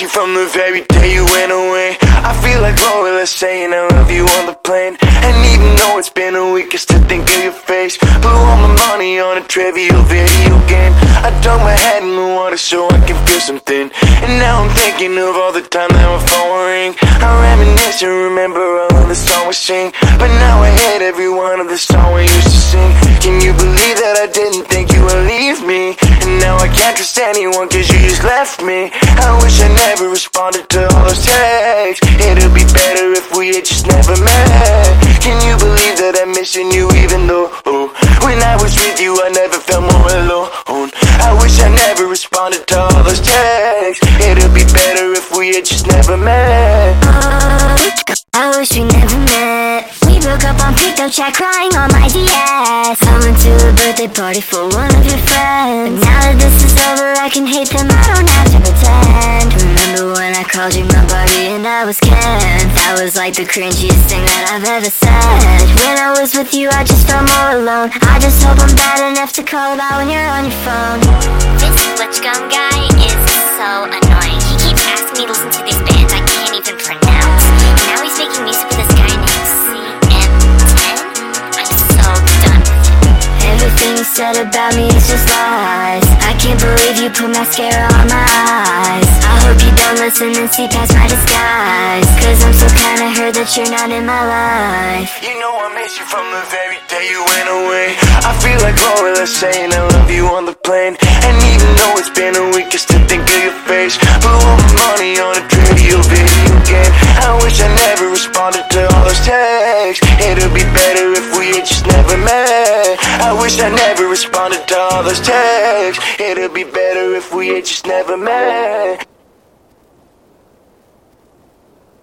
miss you from the very day you went away. I feel like Lola saying I love you on the plane. And even though it's been a week, I still think of your face. Blew all my money on a trivial video game. I dunk my head in the water so I can feel something. And now I'm thinking of all the time that my phone will ring. I reminisce and remember all of the songs we sing. But now I hate every one of the songs we used to sing. Can you believe that I didn't think you would leave me? And now I can't trust anyone cause you just left me. I wish I never responded to all those texts. It'd be better if we had just never met. Can you believe that I'm missing you even though when I was with you I never felt more alone. I wish I never responded to all those texts. It'd be better if we had just never met. I wish we never met. We broke up on PictoChat, crying on my DS. I went to a birthday party for one of your friends. But now that this is over, I can hate them, I don't have to pretend. Remember when I called you my Barbie and I was Ken? That was like the cringiest thing that I've ever said. When I was with you, I just felt more alone. I just hope I'm bad enough to call about when you're on your phone. This Switchgun guy is so annoying. He keeps asking me to listen to these bands I can't even pronounce. Now he's making music with this guy named CM10. I'm so done with him. Everything you said about me is just lies. I can't believe you put mascara on my eyes. I hope you don't listen and see past my disguise. Cause I'm so kinda hurt that you're not in my life. You know I miss you from the very day you went away. I feel like Lola saying I love you on the plane. And even though it's been a week, I still think of your face. Blew all my money on a trivial video game. I wish I never responded to all those texts. It'd be better if we had just never met. I wish I never responded to all those texts. It'd be better if we had just never met.